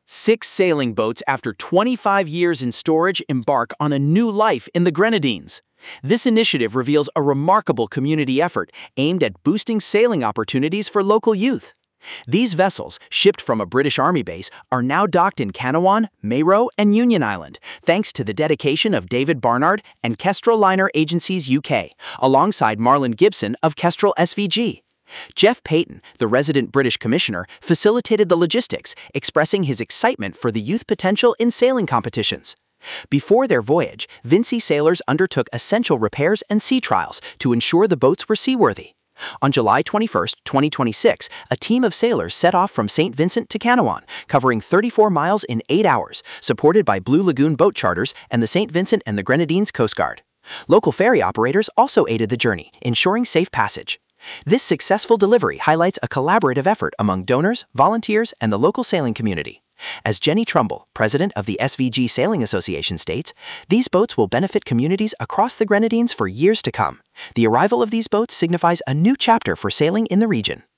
6 sailing boats after 25 years in storage embark on a new life in the Grenadines. This initiative reveals a remarkable community effort aimed at boosting sailing opportunities for local youth. These vessels, shipped from a British Army base, are now docked in Canouan, Mayro, and Union Island, thanks to the dedication of David Barnard and Kestrel Liner Agencies UK, alongside Marlon Gibson of Kestrel SVG. Jeff Payton, the resident British commissioner, facilitated the logistics, expressing his excitement for the youth potential in sailing competitions. Before their voyage, Vinci sailors undertook essential repairs and sea trials to ensure the boats were seaworthy. On July 21, 2026, a team of sailors set off from St. Vincent to Canouan, covering 34 miles in 8 hours, supported by Blue Lagoon Boat Charters and the St. Vincent and the Grenadines Coast Guard. Local ferry operators also aided the journey, ensuring safe passage. This successful delivery highlights a collaborative effort among donors, volunteers, and the local sailing community. As Jenny Trumbull, president of the SVG Sailing Association, states, these boats will benefit communities across the Grenadines for years to come. The arrival of these boats signifies a new chapter for sailing in the region.